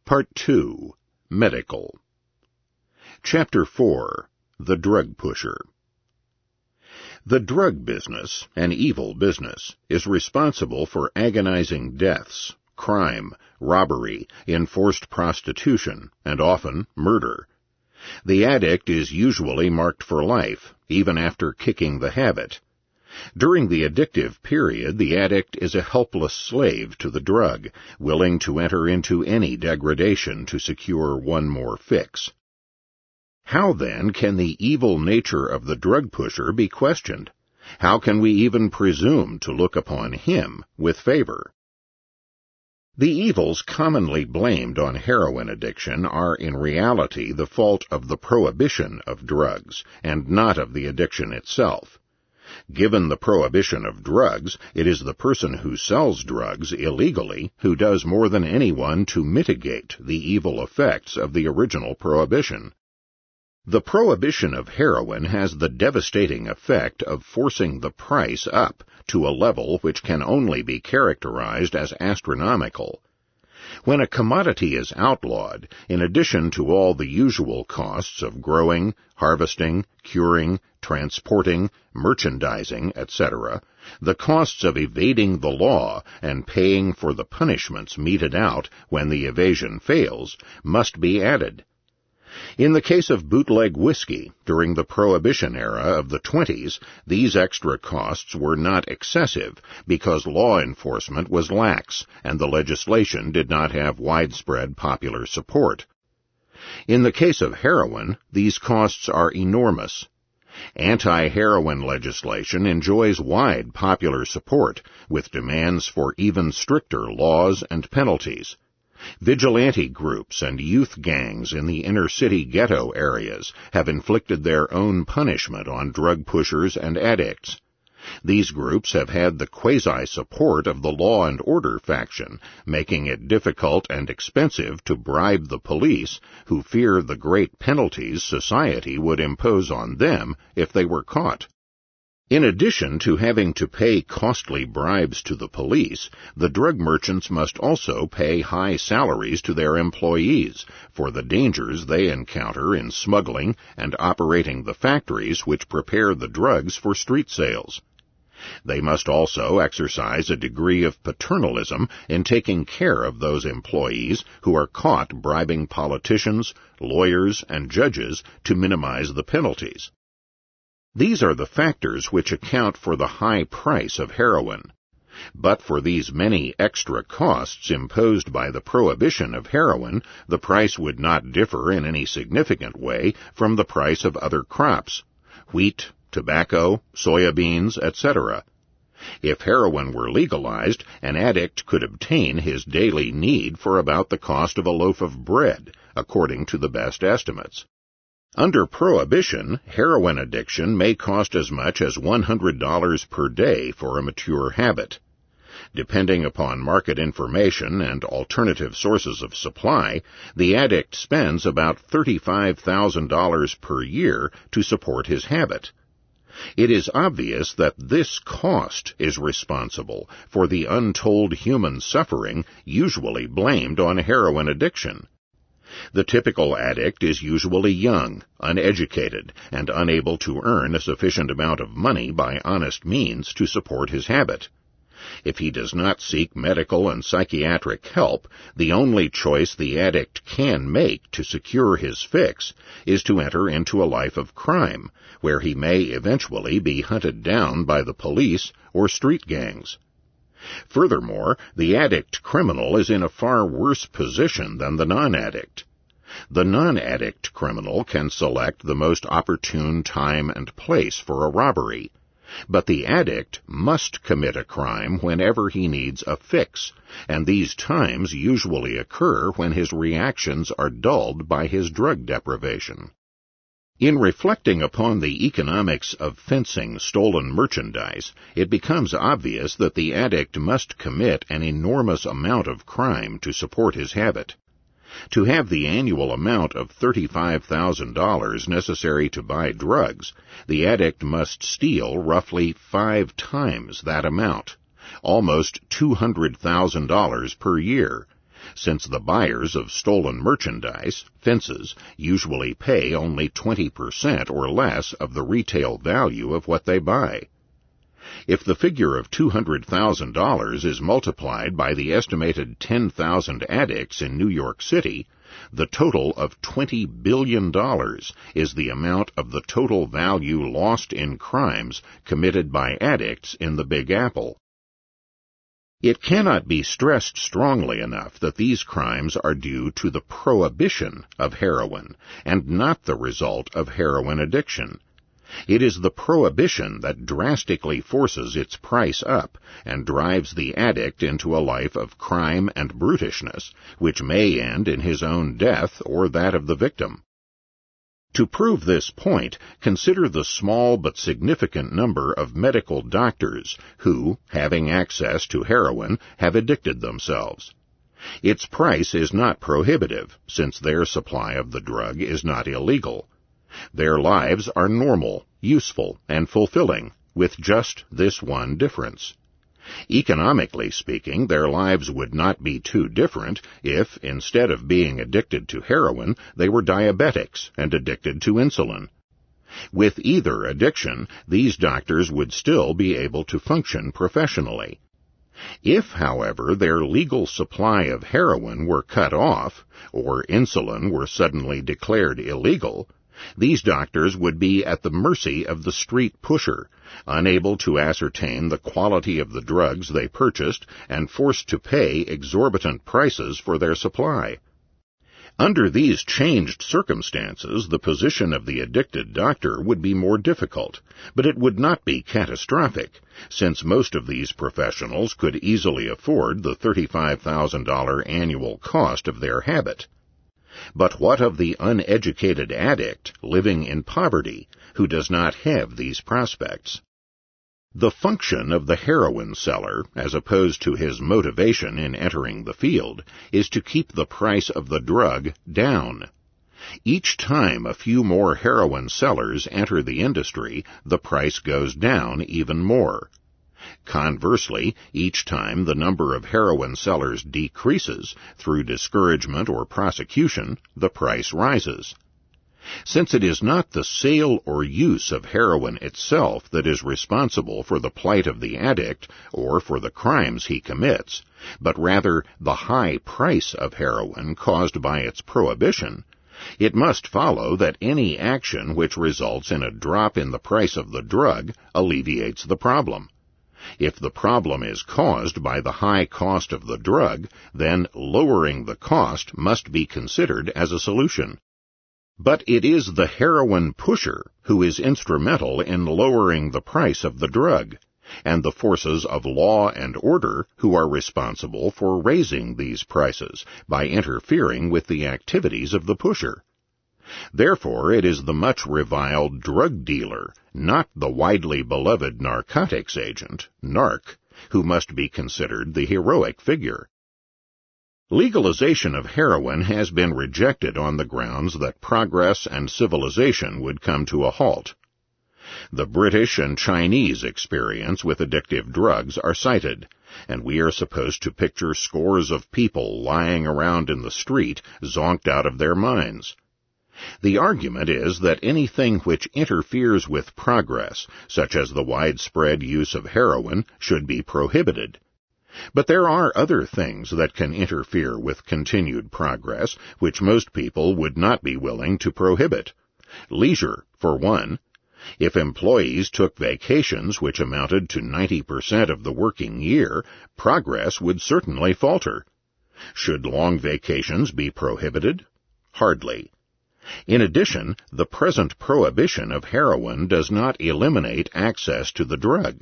Part 2. Medical. Chapter 4. The Drug Pusher. The drug business, an evil business, is responsible for agonizing deaths, crime, robbery, enforced prostitution, and often murder. The addict is usually marked for life, even after kicking the habit. During the addictive period, the addict is a helpless slave to the drug, willing to enter into any degradation to secure one more fix. How, then, can the evil nature of the drug pusher be questioned? How can we even presume to look upon him with favor? The evils commonly blamed on heroin addiction are in reality the fault of the prohibition of drugs, and not of the addiction itself. Given the prohibition of drugs, it is the person who sells drugs illegally who does more than anyone to mitigate the evil effects of the original prohibition. The prohibition of heroin has the devastating effect of forcing the price up to a level which can only be characterized as astronomical. When a commodity is outlawed, in addition to all the usual costs of growing, harvesting, curing, transporting, merchandising, etc., the costs of evading the law and paying for the punishments meted out when the evasion fails must be added. In the case of bootleg whiskey, during the Prohibition era of the 20s, these extra costs were not excessive because law enforcement was lax and the legislation did not have widespread popular support. In the case of heroin, these costs are enormous. Anti-heroin legislation enjoys wide popular support, with demands for even stricter laws and penalties. Vigilante groups and youth gangs in the inner-city ghetto areas have inflicted their own punishment on drug pushers and addicts. These groups have had the quasi-support of the law and order faction, making it difficult and expensive to bribe the police, who fear the great penalties society would impose on them if they were caught. In addition to having to pay costly bribes to the police, the drug merchants must also pay high salaries to their employees for the dangers they encounter in smuggling and operating the factories which prepare the drugs for street sales. They must also exercise a degree of paternalism in taking care of those employees who are caught bribing politicians, lawyers, and judges to minimize the penalties. These are the factors which account for the high price of heroin. But for these many extra costs imposed by the prohibition of heroin, the price would not differ in any significant way from the price of other crops: wheat, tobacco, soybeans, etc. If heroin were legalized, an addict could obtain his daily need for about the cost of a loaf of bread, according to the best estimates. Under prohibition, heroin addiction may cost as much as $100 per day for a mature habit. Depending upon market information and alternative sources of supply, the addict spends about $35,000 per year to support his habit. It is obvious that this cost is responsible for the untold human suffering usually blamed on heroin addiction. The typical addict is usually young, uneducated, and unable to earn a sufficient amount of money by honest means to support his habit. If he does not seek medical and psychiatric help, the only choice the addict can make to secure his fix is to enter into a life of crime, where he may eventually be hunted down by the police or street gangs. Furthermore, the addict criminal is in a far worse position than the non-addict. The non-addict criminal can select the most opportune time and place for a robbery, but the addict must commit a crime whenever he needs a fix, and these times usually occur when his reactions are dulled by his drug deprivation. In reflecting upon the economics of fencing stolen merchandise, it becomes obvious that the addict must commit an enormous amount of crime to support his habit. To have the annual amount of $35,000 necessary to buy drugs, the addict must steal roughly 5 times that amount, almost $200,000 per year, since the buyers of stolen merchandise, fences, usually pay only 20% or less of the retail value of what they buy. If the figure of $200,000 is multiplied by the estimated 10,000 addicts in New York City, the total of $20 billion is the amount of the total value lost in crimes committed by addicts in the Big Apple. It cannot be stressed strongly enough that these crimes are due to the prohibition of heroin and not the result of heroin addiction. It is the prohibition that drastically forces its price up and drives the addict into a life of crime and brutishness, which may end in his own death or that of the victim. To prove this point, consider the small but significant number of medical doctors who, having access to heroin, have addicted themselves. Its price is not prohibitive, since their supply of the drug is not illegal. Their lives are normal, useful, and fulfilling, with just this one difference. Economically speaking, their lives would not be too different if, instead of being addicted to heroin, they were diabetics and addicted to insulin. With either addiction, these doctors would still be able to function professionally. If, however, their legal supply of heroin were cut off, or insulin were suddenly declared illegal, these doctors would be at the mercy of the street pusher, unable to ascertain the quality of the drugs they purchased and forced to pay exorbitant prices for their supply. Under these changed circumstances, the position of the addicted doctor would be more difficult, but it would not be catastrophic, since most of these professionals could easily afford the $35,000 annual cost of their habit. But what of the uneducated addict living in poverty who does not have these prospects? The function of the heroin seller, as opposed to his motivation in entering the field, is to keep the price of the drug down. Each time a few more heroin sellers enter the industry, the price goes down even more. Conversely, each time the number of heroin sellers decreases through discouragement or prosecution, the price rises. Since it is not the sale or use of heroin itself that is responsible for the plight of the addict or for the crimes he commits, but rather the high price of heroin caused by its prohibition, it must follow that any action which results in a drop in the price of the drug alleviates the problem. If the problem is caused by the high cost of the drug, then lowering the cost must be considered as a solution. But it is the heroin pusher who is instrumental in lowering the price of the drug, and the forces of law and order who are responsible for raising these prices by interfering with the activities of the pusher. Therefore, it is the much reviled drug dealer, not the widely beloved narcotics agent, narc, who must be considered the heroic figure. Legalization of heroin has been rejected on the grounds that progress and civilization would come to a halt. The British and Chinese experience with addictive drugs are cited, and we are supposed to picture scores of people lying around in the street, zonked out of their minds. The argument is that anything which interferes with progress, such as the widespread use of heroin, should be prohibited. But there are other things that can interfere with continued progress, which most people would not be willing to prohibit. Leisure, for one. If employees took vacations which amounted to 90% of the working year, progress would certainly falter. Should long vacations be prohibited? Hardly. In addition, the present prohibition of heroin does not eliminate access to the drug.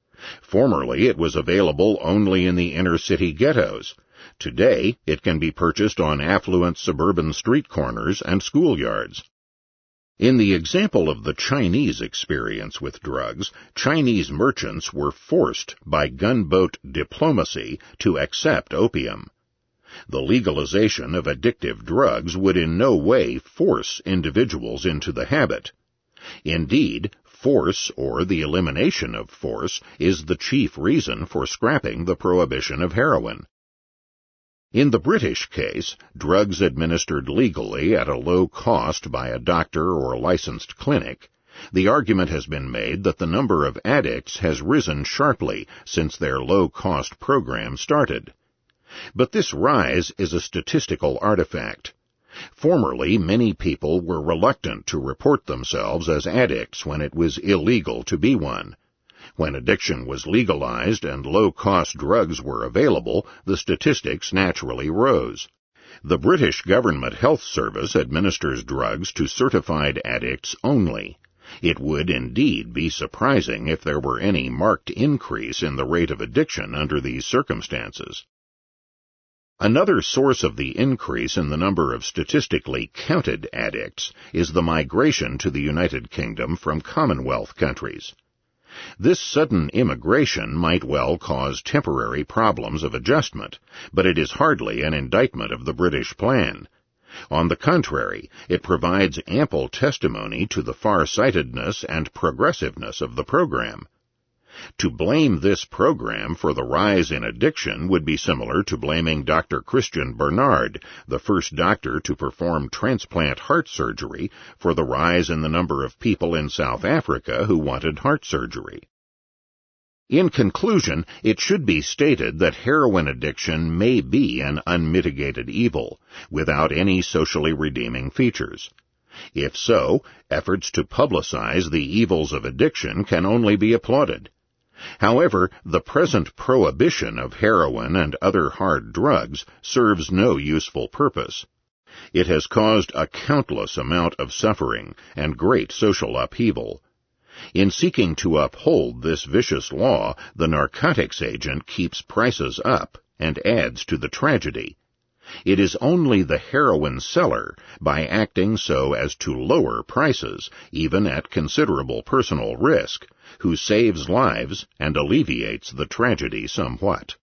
Formerly it was available only in the inner-city ghettos. Today it can be purchased on affluent suburban street corners and schoolyards. In the example of the Chinese experience with drugs, Chinese merchants were forced by gunboat diplomacy to accept opium. The legalization of addictive drugs would in no way force individuals into the habit. Indeed, force, or the elimination of force, is the chief reason for scrapping the prohibition of heroin. In the British case, drugs administered legally at a low cost by a doctor or licensed clinic, the argument has been made that the number of addicts has risen sharply since their low-cost program started. But this rise is a statistical artifact. Formerly, many people were reluctant to report themselves as addicts when it was illegal to be one. When addiction was legalized and low-cost drugs were available, the statistics naturally rose. The British Government Health Service administers drugs to certified addicts only. It would indeed be surprising if there were any marked increase in the rate of addiction under these circumstances. Another source of the increase in the number of statistically counted addicts is the migration to the United Kingdom from Commonwealth countries. This sudden immigration might well cause temporary problems of adjustment, but it is hardly an indictment of the British plan. On the contrary, it provides ample testimony to the far-sightedness and progressiveness of the program. To blame this program for the rise in addiction would be similar to blaming Dr. Christian Barnard, the first doctor to perform transplant heart surgery, for the rise in the number of people in South Africa who wanted heart surgery. In conclusion, it should be stated that heroin addiction may be an unmitigated evil, without any socially redeeming features. If so, efforts to publicize the evils of addiction can only be applauded. However, the present prohibition of heroin and other hard drugs serves no useful purpose. It has caused a countless amount of suffering and great social upheaval. In seeking to uphold this vicious law, the narcotics agent keeps prices up and adds to the tragedy. It is only the heroin seller, by acting so as to lower prices, even at considerable personal risk, who saves lives and alleviates the tragedy somewhat.